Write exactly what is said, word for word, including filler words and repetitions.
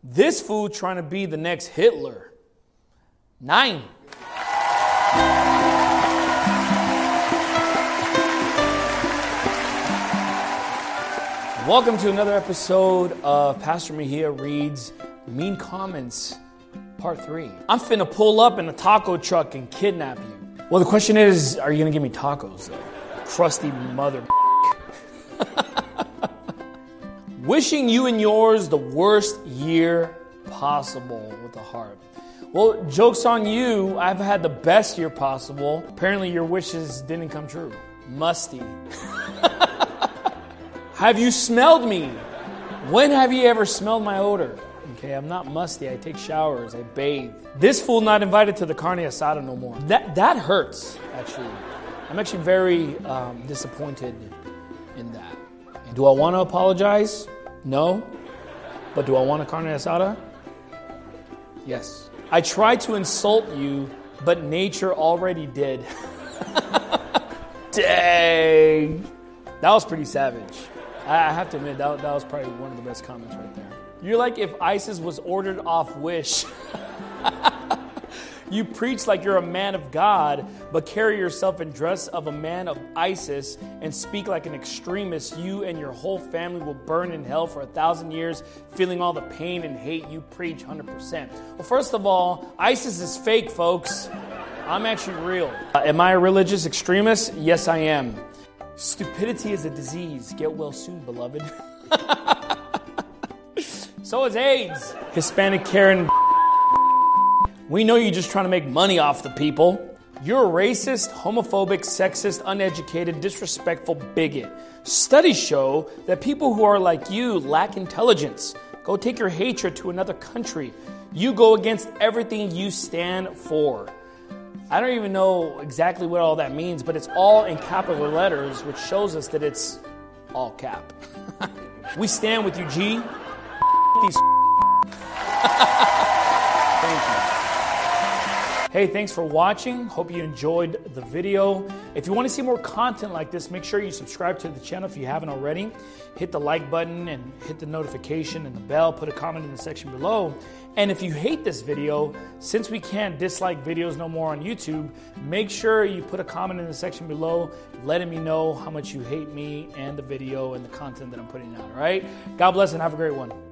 This fool trying to be the next Hitler. Nine. Welcome to another episode of Pastor Mejia Reads Mean Comments, Part three. I'm finna pull up in a taco truck and kidnap you. Well, the question is, are you gonna give me tacos, though? Crusty mother. Wishing you and yours the worst year possible with a heart. Well, joke's on you. I've had the best year possible. Apparently your wishes didn't come true. Musty. Have you smelled me? When have you ever smelled my odor? Okay, I'm not musty. I take showers. I bathe. This fool not invited to the carne asada no more. That that hurts, actually. I'm actually very um, disappointed in that. And do I want to apologize? No. But do I want a carne asada? Yes. I tried to insult you, but nature already did. Dang. That was pretty savage. I have to admit, that, that was probably one of the best comments right there. You're like if ISIS was ordered off Wish. You preach like you're a man of God, but carry yourself in dress of a man of ISIS and speak like an extremist. You and your whole family will burn in hell for a thousand years, feeling all the pain and hate you preach one hundred percent. Well, first of all, ISIS is fake, folks. I'm actually real. Uh, am I a religious extremist? Yes, I am. Stupidity is a disease. Get well soon, beloved. So is AIDS. Hispanic Karen. We know you're just trying to make money off the people. You're a racist, homophobic, sexist, uneducated, disrespectful bigot. Studies show that people who are like you lack intelligence. Go take your hatred to another country. You go against everything you stand for. I don't even know exactly what all that means, but it's all in capital letters, which shows us that it's all cap. We stand with you, G. These Thank you. Hey, thanks for watching. Hope you enjoyed the video. If you want to see more content like this, make sure you subscribe to the channel if you haven't already. Hit the like button and hit the notification and the bell. Put a comment in the section below. And if you hate this video, since we can't dislike videos no more on YouTube, make sure you put a comment in the section below letting me know how much you hate me and the video and the content that I'm putting out, all right? God bless and have a great one.